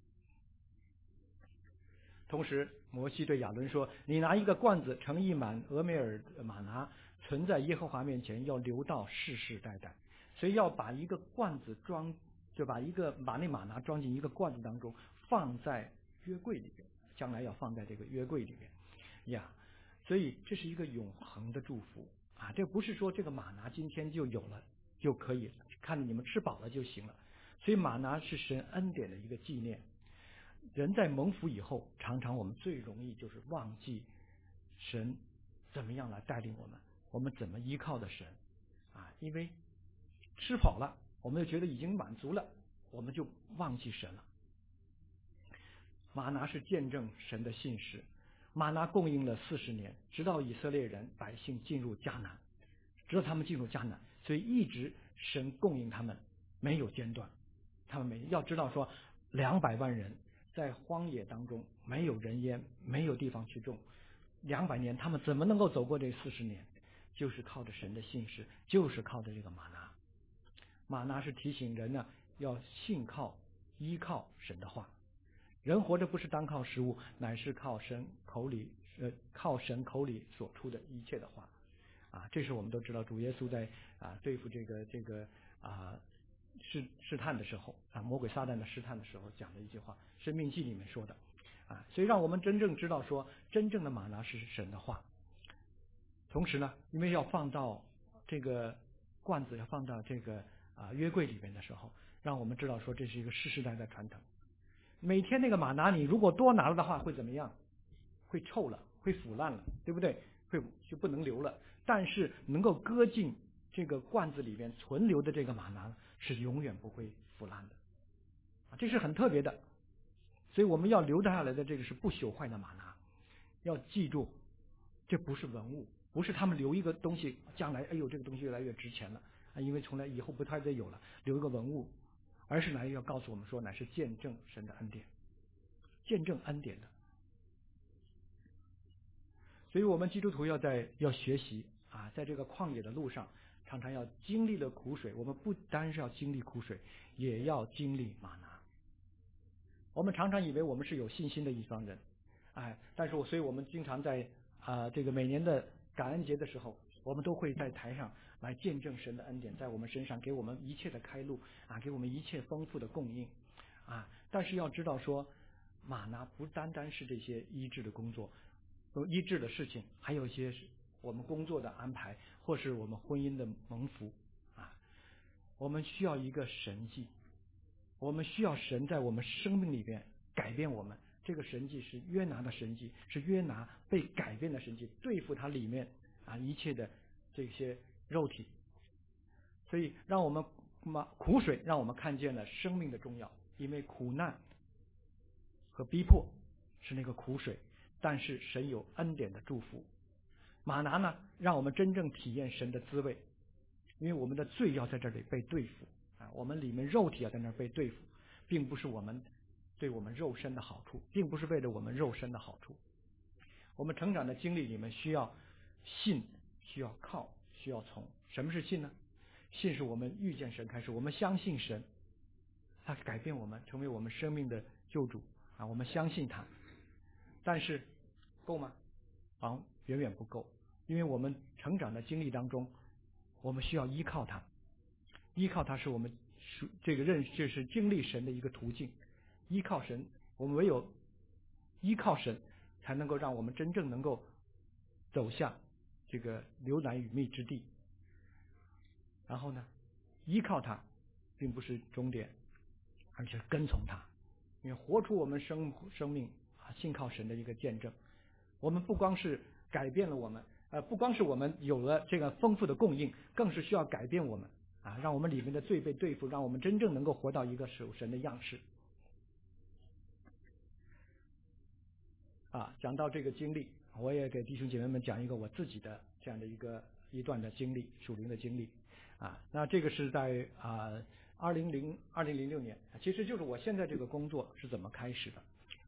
同时，摩西对亚伦说：“你拿一个罐子盛一满俄梅尔玛拿，存在耶和华面前，要留到世世代代。”所以要把一个罐子装，就把一个把那玛拿装进一个罐子当中，放在约柜里边，将来要放在这个约柜里边呀。所以这是一个永恒的祝福啊！这不是说这个玛拿今天就有了就可以看着你们吃饱了就行了。所以玛拿是神恩典的一个纪念。人在蒙福以后，常常我们最容易就是忘记神怎么样来带领我们，我们怎么依靠的神啊！因为吃饱了，我们就觉得已经满足了，我们就忘记神了。玛拿是见证神的信实，玛拿供应了四十年，直到以色列人百姓进入迦南，直到他们进入迦南，所以一直神供应他们，没有间断。他们没要知道说，两百万人在荒野当中没有人烟，没有地方去种，两百年他们怎么能够走过这四十年？就是靠着神的信实，就是靠着这个玛拿。玛拿是提醒人呢，要信靠依靠神的话。人活着不是单靠食物，乃是靠神口里呃靠神口里所出的一切的话啊。这是我们都知道，主耶稣在啊对付这个这个啊试试探的时候啊，魔鬼撒旦的试探的时候讲的一句话，生命记里面说的啊。所以让我们真正知道说，真正的玛拿是神的话。同时呢，因为要放到这个罐子，要放到这个啊约柜里面的时候，让我们知道说这是一个世世代代传承。每天那个玛拿你如果多拿了的话会怎么样？会臭了，会腐烂了，对不对？会就不能留了。但是能够搁进这个罐子里面存留的这个玛拿是永远不会腐烂的啊，这是很特别的。所以我们要留下来的这个是不朽坏的玛拿。要记住，这不是文物，不是他们留一个东西，将来哎呦这个东西越来越值钱了啊，因为从来以后不太再有了，留一个文物。而是来要告诉我们说，乃是见证神的恩典，见证恩典的。所以我们基督徒要在要学习啊，在这个旷野的路上，常常要经历了苦水。我们不单是要经历苦水，也要经历玛拿。我们常常以为我们是有信心的一方人，哎，但是我所以我们经常在啊这个每年的感恩节的时候，我们都会在台上来见证神的恩典在我们身上，给我们一切的开路啊，给我们一切丰富的供应啊。但是要知道说，玛拿不单单是这些医治的工作、医治的事情，还有一些我们工作的安排，或是我们婚姻的蒙福啊。我们需要一个神迹，我们需要神在我们生命里边改变我们。这个神迹是约拿的神迹，是约拿被改变的神迹，对付他里面啊一切的这些肉体。所以让我们苦水让我们看见了生命的重要，因为苦难和逼迫是那个苦水，但是神有恩典的祝福。玛拿呢，让我们真正体验神的滋味，因为我们的罪要在这里被对付啊，我们里面肉体要在那儿被对付，并不是我们对我们肉身的好处，并不是为了我们肉身的好处。我们成长的经历里面需要信，需要靠，需要从。什么是信呢？信是我们遇见神开始，我们相信神，他改变我们，成为我们生命的救主啊，我们相信他。但是够吗？啊，远远不够，因为我们成长的经历当中，我们需要依靠他，依靠他是我们这个认识，这是经历神的一个途径。依靠神，我们唯有依靠神，才能够让我们真正能够走向这个流奶与蜜之地。然后呢，依靠他并不是终点，而且跟从他，因为活出我们生生命啊，信靠神的一个见证。我们不光是改变了我们，呃，不光是我们有了这个丰富的供应，更是需要改变我们啊，让我们里面的罪被对付，让我们真正能够活到一个属神的样式。啊，讲到这个经历，我也给弟兄姐妹们讲一个我自己的这样的一个一段的经历，属灵的经历。啊，那这个是在啊二零零二零零六年，其实就是我现在这个工作是怎么开始的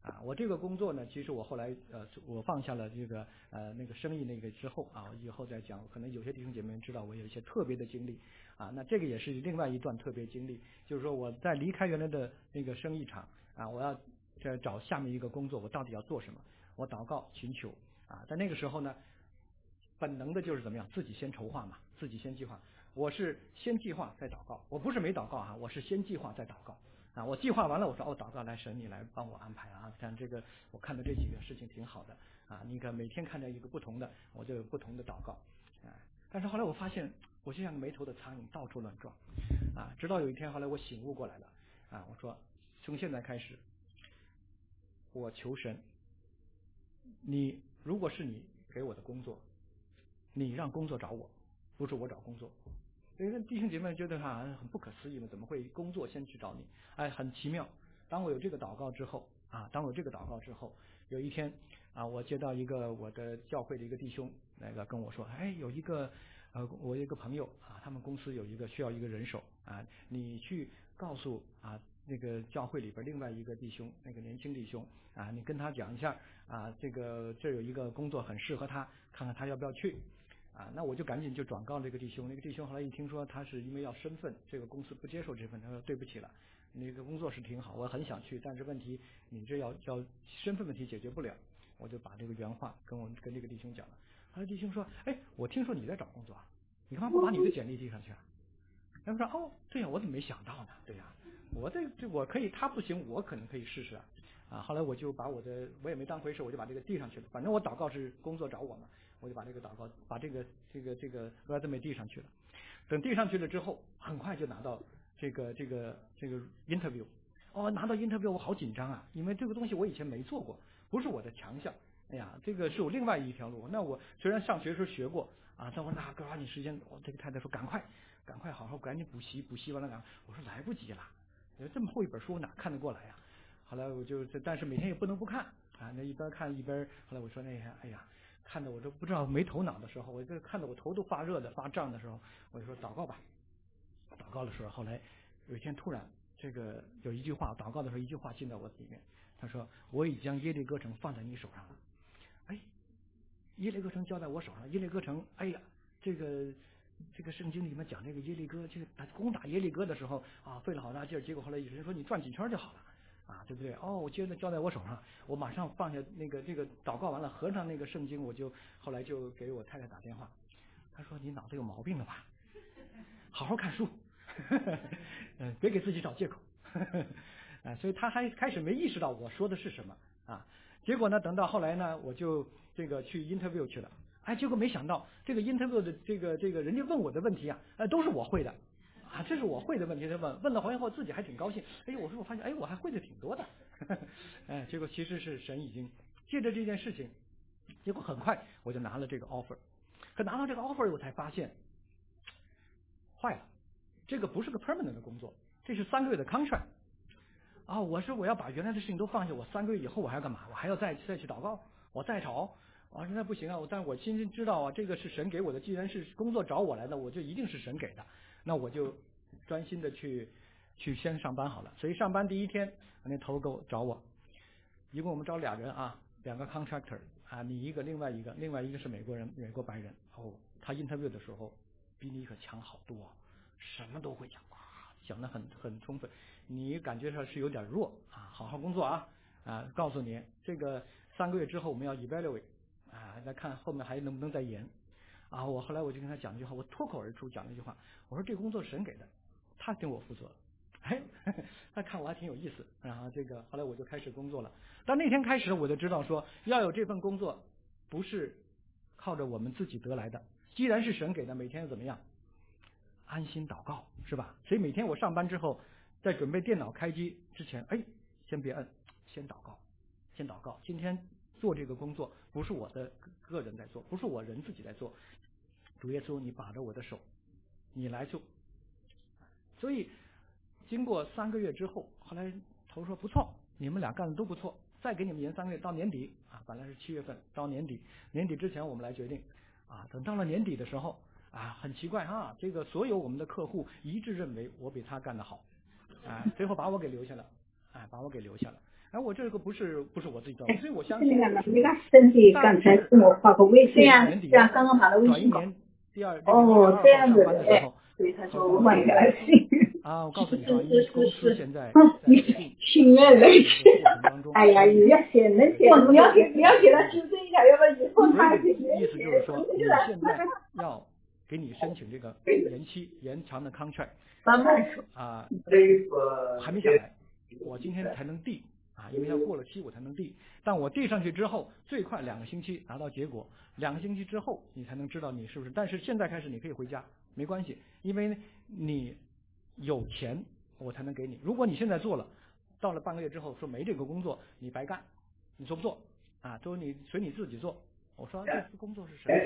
啊，我这个工作呢，其实我后来呃，我放下了这个呃那个生意那个之后啊，以后再讲，可能有些弟兄姐妹知道我有一些特别的经历啊，那这个也是另外一段特别经历，就是说我在离开原来的那个生意场啊，我要再找下面一个工作，我到底要做什么？我祷告寻求啊，在那个时候呢，本能的就是怎么样，自己先筹划嘛，自己先计划。我是先计划再祷告，我不是没祷告啊，我是先计划再祷告。啊，我计划完了，我说哦，祷告来神，你来帮我安排啊！像这个，我看到这几个事情挺好的啊。你看每天看见一个不同的，我就有不同的祷告啊。但是后来我发现，我就像个没头的苍蝇，到处乱撞啊。直到有一天，后来我醒悟过来了啊，我说从现在开始，我求神，你如果是你给我的工作，你让工作找我，不是我找工作。因为弟兄姐妹觉得哈很不可思议嘛，怎么会工作先去找你？哎，很奇妙。当我有这个祷告之后啊，当我有这个祷告之后，有一天啊，我接到一个我的教会的一个弟兄，那个跟我说，哎，有一个呃，我有一个朋友啊，他们公司有一个需要一个人手啊，你去告诉啊那个教会里边另外一个弟兄，那个年轻弟兄啊，你跟他讲一下啊，这个这有一个工作很适合他，看看他要不要去。啊，那我就赶紧就转告这个弟兄，那个弟兄后来一听说他是因为要身份，这个公司不接受这份，他说对不起了，那个工作是挺好，我很想去，但是问题你这要要身份问题解决不了，我就把这个原话跟我跟这个弟兄讲了。后来弟兄说，哎，我听说你在找工作啊，你干嘛不把你的简历递上去啊？他们说，哦，对呀，我怎么没想到呢？对呀，我这这我可以，他不行，我可能可以试试啊。啊，后来我就把我的我也没当回事，我就把这个递上去了。反正我祷告是工作找我嘛，我就把这个祷告把这个这个这个 resume 递上去了。等递上去了之后，很快就拿到这个这个这个 interview。哦，拿到 interview 我好紧张啊，因为这个东西我以前没做过，不是我的强项。哎呀，这个是我另外一条路。那我虽然上学时候学过啊，但我哪抓紧时间？我这个太太说赶快赶快好好赶紧补习，补习完了赶快。我说来不及了，这么厚一本书哪看得过来呀？后来我就，但是每天也不能不看啊，那一边看一边，后来我说那天，哎呀，看得我都不知道没头脑的时候，我这看得我头都发热的发胀的时候，我就说祷告吧。祷告的时候，后来有一天突然，这个有一句话，祷告的时候一句话进到我里面，他说我已将耶利哥城放在你手上了。哎，耶利哥城交在我手上，耶利哥城，哎呀，这个这个圣经里面讲这个耶利哥，这个攻打耶利哥的时候啊，费了好大劲儿，结果后来有人说你转几圈就好了。啊，对不对？哦，我接着交在我手上，我马上放下那个这个祷告完了，合上那个圣经，我就后来就给我太太打电话，她说你脑子有毛病了吧？好好看书，嗯，别给自己找借口。啊，所以她还开始没意识到我说的是什么啊。结果呢，等到后来呢，我就这个去 interview 去了，哎，结果没想到这个 interview 的这个这个人家问我的问题啊，哎，都是我会的。啊，这是我会的问题，他问问了回来后自己还挺高兴。哎，我说我发现，哎，我还会的挺多的。哎，结果其实是神已经借着这件事情，结果很快我就拿了这个 offer。可拿到这个 offer 我才发现，坏了，这个不是个 permanent 的工作，这是三个月的 contract。啊，我说我要把原来的事情都放下，我三个月以后我还要干嘛？我还要再再去祷告，我再找。我说那不行啊，但是我心里知道啊，这个是神给我的，既然是工作找我来的，我就一定是神给的。那我就专心的去去先上班好了。所以上班第一天，那头给我找我，一共我们招俩人啊，两个 contractor 啊，你一个，另外一个，另外一个是美国人，美国白人。哦，他 interview 的时候比你可强好多，什么都会讲，哇，讲得很很充分。你感觉上是有点弱啊，好好工作啊啊！告诉你，这个三个月之后我们要 evaluate 啊，再看后面还能不能再延啊。我后来我就跟他讲一句话，我脱口而出讲了一句话，我说这个工作是神给的，他跟我负责。哎，他看我还挺有意思，然后这个后来我就开始工作了。但那天开始我就知道说，要有这份工作不是靠着我们自己得来的，既然是神给的，每天怎么样？安心祷告，是吧？所以每天我上班之后，在准备电脑开机之前，哎，先别摁，先祷告，先祷告。今天做这个工作不是我的个人在做，不是我人自己在做，主耶稣，你把着我的手，你来做。所以经过三个月之后，后来头说不错，你们俩干的都不错，再给你们延三个月到年底啊，本来是七月份到年底，年底之前我们来决定啊，等到了年底的时候啊，很奇怪啊，这个所有我们的客户一致认为我比他干得好啊，最后把我给留下了，哎，把我给留下了。 哎，我这个不是不是我自己造的，所以我相信。 你看，你看身体刚才跟我发个微信， 年底这样刚刚把他微信搞。 第二哦，这样子， 哎， 所以他说我万个爱心。 啊，我告诉你啊，因为公司现在你心愿来去。 过程当中， 哎呀，你要写能写，你要给你要给他纠正一下，要不然以后他意思就是说，你现在要给你申请这个延期延长的 contract， 慢慢说啊，还没下来，我今天才能递啊，因为要过了期我才能递，但我递上去之后，最快两个星期拿到结果，两个星期之后你才能知道你是不是。但是现在开始你可以回家，没关系，因为你有钱我才能给你。如果你现在做了，到了半个月之后说没这个工作，你白干，你做不做啊？都你随你自己做。我说这次工作是谁？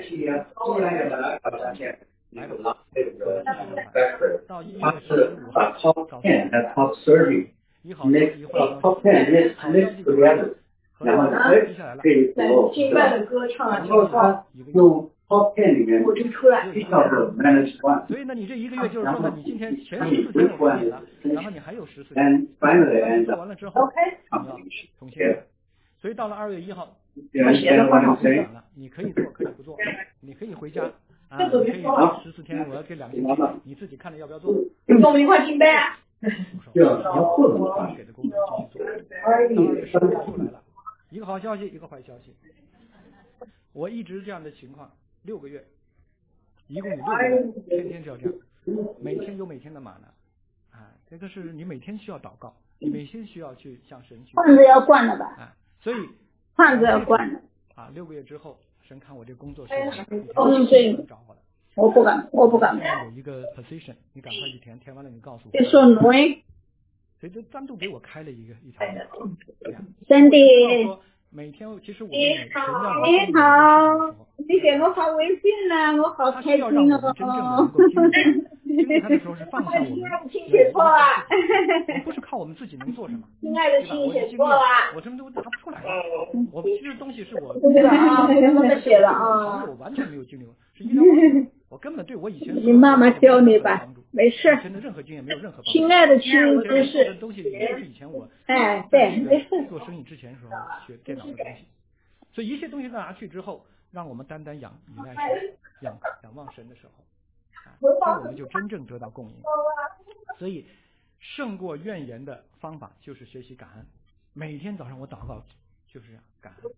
来吧，到一月十五号告诉你，一号消息一坏消息，好消息就是合同批下来了。 新办的歌唱啊， 就他用 top ten 里面， 我就出来。 所以呢，你这一个月就是说呢，你今天前十四天我给你了，然后你还有十四天，做完了之后你要重新来。所以到了二月一号， 我写的话了，你可以做，可以不做，你可以回家啊，你可以十四天，我要给两个星期，你自己看着要不要做。 跟我们一块敬拜啊。 我给的工作继续做。到二月十五号又来了，一个好消息，一个坏消息。我一直这样的情况，六个月，一共有六个月，天天就要这样，每天有每天的玛纳，啊，这个是你每天需要祷告，你每天需要去向神去。 换子要惯了吧？ 啊，所以换子要惯了。 啊，六个月之后，神看我这工作是嗯，对， 找我了。 我不敢，我不敢。 有一个 position， 你赶快去填，填完了你告诉我。 就说挪威。 所以就单独给我开了一个一条路。 真的。 每天其实我你好，你好，你给我发微信了，我好开心哦。 经历他的时候是放下我们。 亲写错了。 我不是靠我们自己能做什么。 亲爱的亲写错了。 我什么都答不出来。我其实东西是我。 不是啊，刚刚写了啊。 我完全没有经历过，是医疗网。我根本对我以前。 你妈妈教你吧，没事。 以前的任何经验没有任何帮助。 亲爱的亲知识。 东西也是以前我。 哎，对，没事。 做生意之前时候学电脑的东西。所以一切东西都拿去之后，让我们单单仰依赖神、仰仰望神的时候，啊，那我们就真正得到供应。所以，胜过怨言的方法就是学习感恩。每天早上我祷告就是这样感恩。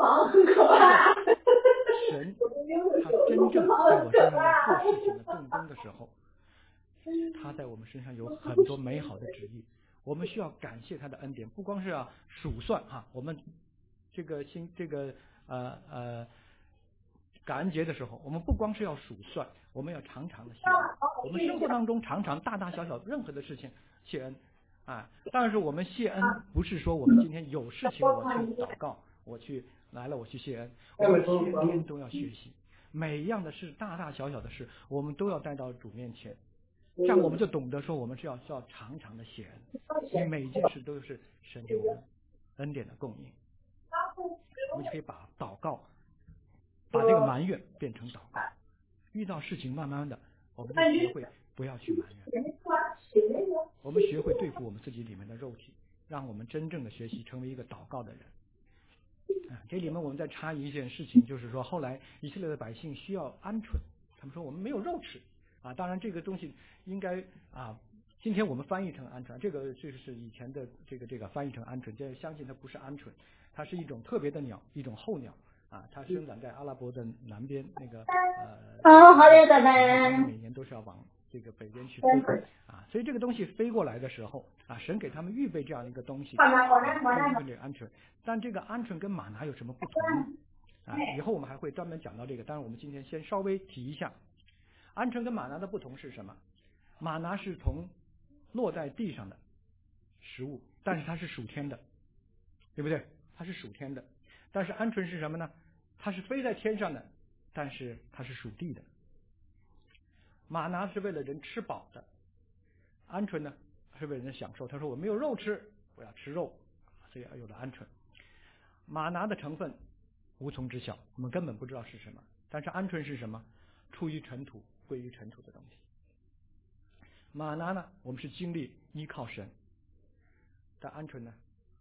神他真正在我身上要做事情的动工的时候，他在我们身上有很多美好的旨意。我们需要感谢他的恩典，不光是要数算哈，我们。这个新这个呃呃感恩节的时候，我们不光是要数算，我们要常常的谢恩。我们生活当中常常大大小小任何的事情谢恩啊。但是我们谢恩不是说我们今天有事情我去祷告，我去来了我去谢恩，我们天天都要学习，每一样的事大大小小的事，我们都要带到主面前。这样我们就懂得说我们是要需要常常的谢恩，因为每一件事都是神给我们恩典的供应。我们就可以把祷告，把这个埋怨变成祷告。遇到事情，慢慢的，我们就学会不要去埋怨。我们学会对付我们自己里面的肉体，让我们真正的学习成为一个祷告的人。啊，这里面我们再插一件事情，就是说后来以色列的百姓需要鹌鹑，他们说我们没有肉吃啊。当然这个东西应该啊。今天我们翻译成鹌鹑，这个这是以前的这个这个翻译成鹌鹑，这相信它不是鹌鹑，它是一种特别的鸟，一种候鸟啊，它生长在阿拉伯的南边那个呃。 哦，好的，拜拜。 每年都是要往这个北边去飞啊，所以这个东西飞过来的时候啊，神给他们预备这样一个东西，啊，这个鹌鹑。但这个鹌鹑跟玛拿有什么不同呢？啊，以后我们还会专门讲到这个，当然我们今天先稍微提一下，鹌鹑跟玛拿的不同是什么？玛拿是从落在地上的食物，但是它是属天的，对不对？它是属天的。但是鹌鹑是什么呢？它是飞在天上的，但是它是属地的。玛拿是为了人吃饱的，鹌鹑呢是为了人享受。他说我没有肉吃，我要吃肉，所以有了鹌鹑。玛拿的成分无从知晓，我们根本不知道是什么。但是鹌鹑是什么？出于尘土，归于尘土的东西。玛拿呢，我们是经历依靠神，但鹌鹑呢，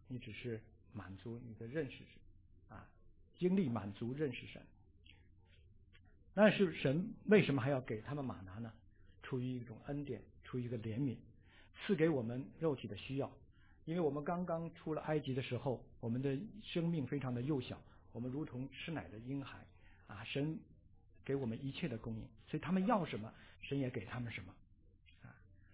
你只是满足你的认识啊，经历满足认识神。但是神为什么还要给他们玛拿呢？出于一种恩典，出于一个怜悯，赐给我们肉体的需要。因为我们刚刚出了埃及的时候，我们的生命非常的幼小，我们如同吃奶的婴孩啊，神给我们一切的供应，所以他们要什么，神也给他们什么啊。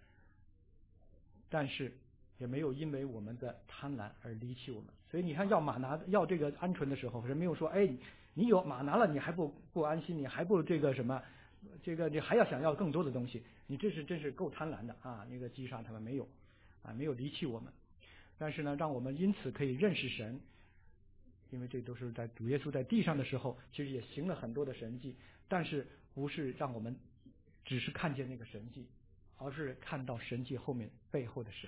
但是也没有因为我们的贪婪而离弃我们。所以你看，要玛拿要这个鹌鹑的时候，神没有说，哎，你有玛拿了，你还不不安心，你还不这个什么，这个你还要想要更多的东西，你这是真是够贪婪的啊！那个击杀他们没有啊，没有离弃我们。但是呢，让我们因此可以认识神，因为这都是在主耶稣在地上的时候，其实也行了很多的神迹，但是不是让我们只是看见那个神迹，而是看到神迹后面背后的神。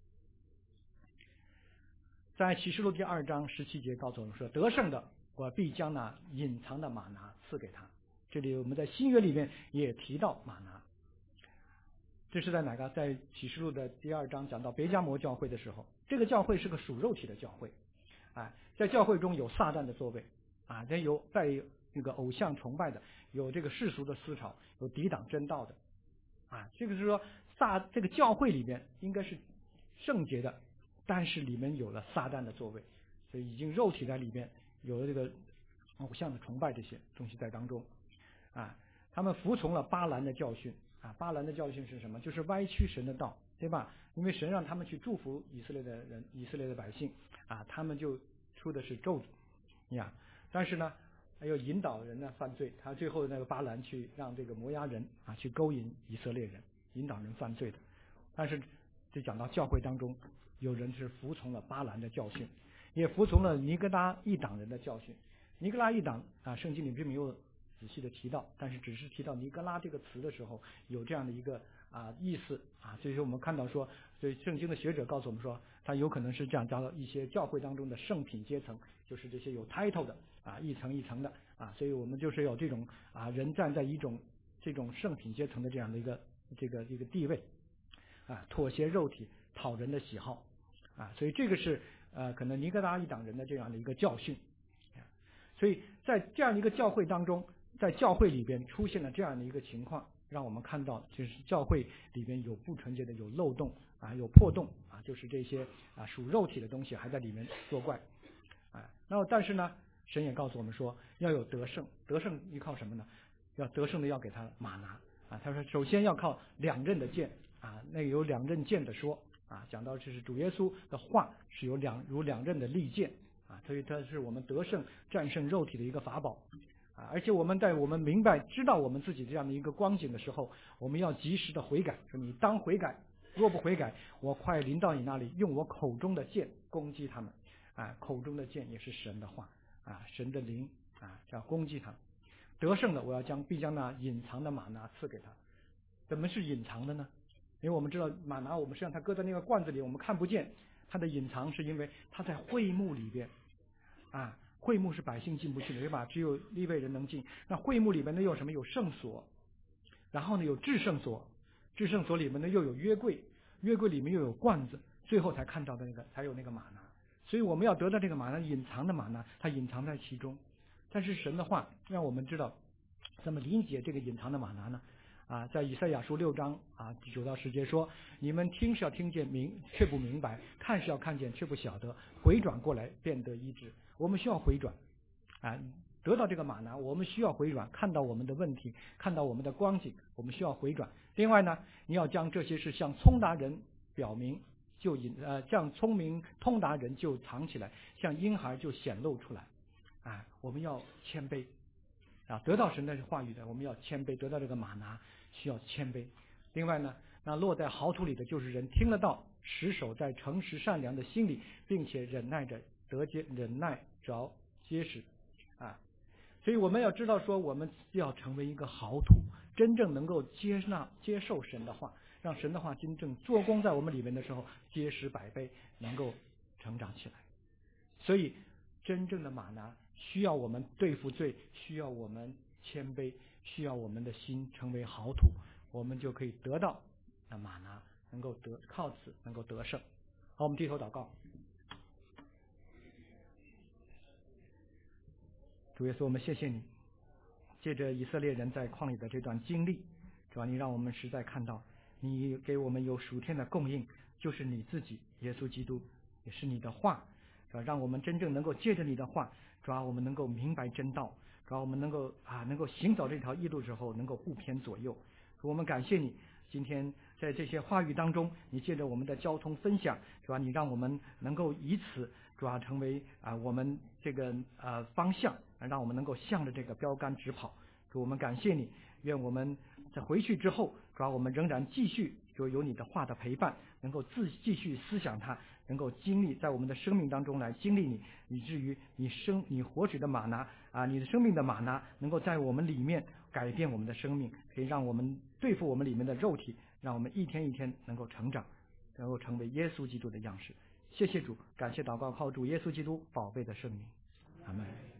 在启示录第二章十七节告诉我们说，得胜的我必将那隐藏的玛拿赐给他。这里我们在新约里面也提到玛拿，这是在哪个？在启示录的第二章讲到别迦摩教会的时候，这个教会是个属肉体的教会，啊，在教会中有撒旦的座位，啊，这有在那个偶像崇拜的，有这个世俗的思潮，有抵挡真道的，啊，这个是说撒这个教会里面应该是圣洁的，但是里面有了撒旦的座位，所以已经肉体在里面有了这个偶像的崇拜这些东西在当中，啊，他们服从了巴兰的教训。啊，巴兰的教训是什么？就是歪曲神的道，对吧？因为神让他们去祝福以色列的人，以色列的百姓，啊，他们就出的是咒诅呀。但是呢，又引导人呢犯罪，他最后那个巴兰去让这个摩押人啊去勾引以色列人，引导人犯罪的。但是就讲到教会当中，有人是服从了巴兰的教训，也服从了尼哥拉一党人的教训。尼哥拉一党啊，圣经里并没有仔细的提到，但是只是提到尼哥拉这个词的时候，有这样的一个啊意思啊，所以说我们看到说，所以圣经的学者告诉我们说，他有可能是这样讲到一些教会当中的圣品阶层，就是这些有 title 的啊，一层一层的啊，所以我们就是有这种啊人站在一种这种圣品阶层的这样的一个这个一个地位啊，妥协肉体，讨人的喜好啊，所以这个是呃可能尼哥拉一党人的这样的一个教训，所以在这样一个教会当中。在教会里边出现了这样的一个情况，让我们看到就是教会里边有不纯洁的，有漏洞啊，有破洞啊，就是这些啊属肉体的东西还在里面作怪啊。然后但是呢，神也告诉我们说要有得胜，得胜依靠什么呢？要得胜的要给他玛拿啊。他说首先要靠两刃的剑啊，那有两刃剑的说啊，讲到这是主耶稣的话是有两如两刃的利剑啊，所以它是我们得胜战胜肉体的一个法宝。啊，而且我们在我们明白知道我们自己这样的一个光景的时候，我们要及时的悔改，说你当悔改，若不悔改，我快临到你那里，用我口中的剑攻击他们。啊，口中的剑也是神的话啊，神的灵啊，要攻击他们。得胜的，我要将必将那隐藏的玛拿赐给他。怎么是隐藏的呢？因为我们知道玛拿，我们实际上它搁在那个罐子里，我们看不见。它的隐藏是因为它在会幕里边啊。会幕是百姓进不去的，对吧？只有利未人能进。那会幕里面呢有什么？有圣所，然后呢有至圣所，至圣所里面呢又有约柜，约柜里面又有罐子，最后才看到的那个才有那个玛拿。所以我们要得到这个玛拿，隐藏的玛拿，它隐藏在其中。但是神的话让我们知道怎么理解这个隐藏的玛拿呢？啊，在以赛亚书六章啊九到十节说：你们听是要听见明，却不明白；看是要看见，却不晓得。回转过来，便得医治。我们需要回转，啊，得到这个玛拿，我们需要回转，看到我们的问题，看到我们的光景，我们需要回转。另外呢，你要将这些事向聪达人表明，就隐呃向聪明通达人就藏起来，向婴孩就显露出来。啊，我们要谦卑啊，得到神的话语的，我们要谦卑，得到这个玛拿需要谦卑。另外呢，那落在好土里的，就是人听了道，持守在诚实善良的心里，并且忍耐着。得结忍耐着结实啊，所以我们要知道说，我们要成为一个好土，真正能够接纳接受神的话，让神的话真正做工在我们里面的时候，结实百倍，能够成长起来。所以真正的玛拿需要我们对付罪，需要我们谦卑，需要我们的心成为好土，我们就可以得到那玛拿，能够得靠此能够得胜。好，我们低头祷告。 主耶稣，我们谢谢你，借着以色列人在旷野的这段经历，主啊，你让我们实在看到你给我们有属天的供应，就是你自己耶稣基督，也是你的话，主啊，让我们真正能够借着你的话，主啊，我们能够明白真道，主啊，我们能够啊能够行走这条义路之后能够不偏左右。主，我们感谢你，今天在这些话语当中，你借着我们的交通分享，主啊，你让我们能够以此主啊成为啊我们这个呃方向，让我们能够向着这个标杆直跑。主，我们感谢你，愿我们在回去之后，主啊，我们仍然继续就有你的话的陪伴，能够自继续思想它，能够经历在我们的生命当中来经历你，以至于你生你活水的玛拿啊，你的生命的玛拿能够在我们里面改变我们的生命，可以让我们对付我们里面的肉体，让我们一天一天能够成长，能够成为耶稣基督的样式。谢谢主，感谢祷告靠主耶稣基督宝贝的圣名，阿门。